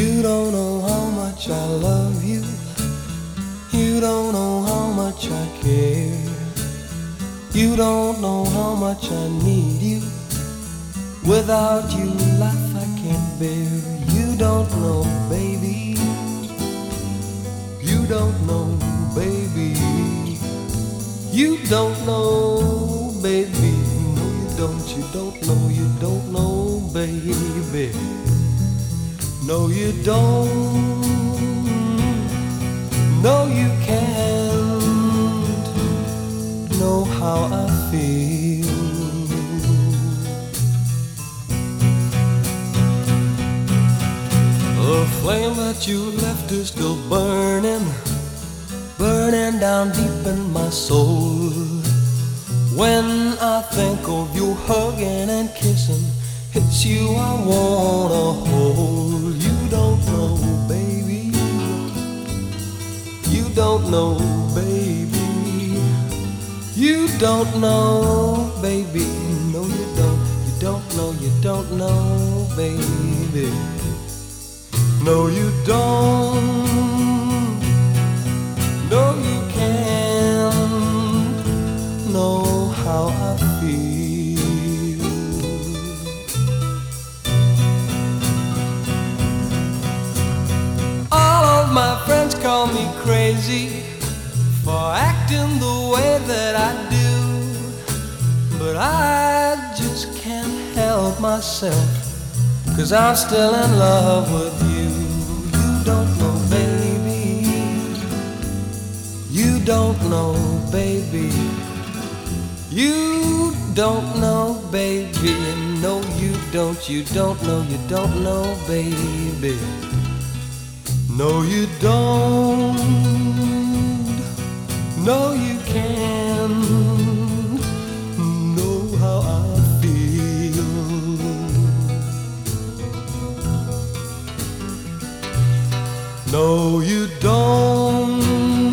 You don't know how much I love you. You don't know how much I care. You don't know how much I need you. Without you, life I can't bear. You don't know, baby. You don't know, baby. You don't know, baby. No, you don't. You don't know. You don't know, baby. No, you don't. No, you can't know how I feel. The flame that you left is still burning, burning down deep in my soul. When I think of you hugging and kissing, it's you I wanna hold. You don't know, baby. You don't know, baby. You don't know, baby. No, you don't. You don't know. You don't know, baby. No, you don't. No, you can't know how I feel. All of my friends call me crazy for acting the way that I do, but I just can't help myself, 'cause I'm still in love with you. You don't know, baby. You don't know, baby. You don't know, baby. No, you don't. You don't know. You don't know, baby. No, you don't. No, you can't know how I feel. No, you don't.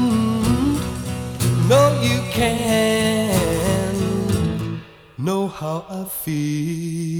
No, you can't know how I feel.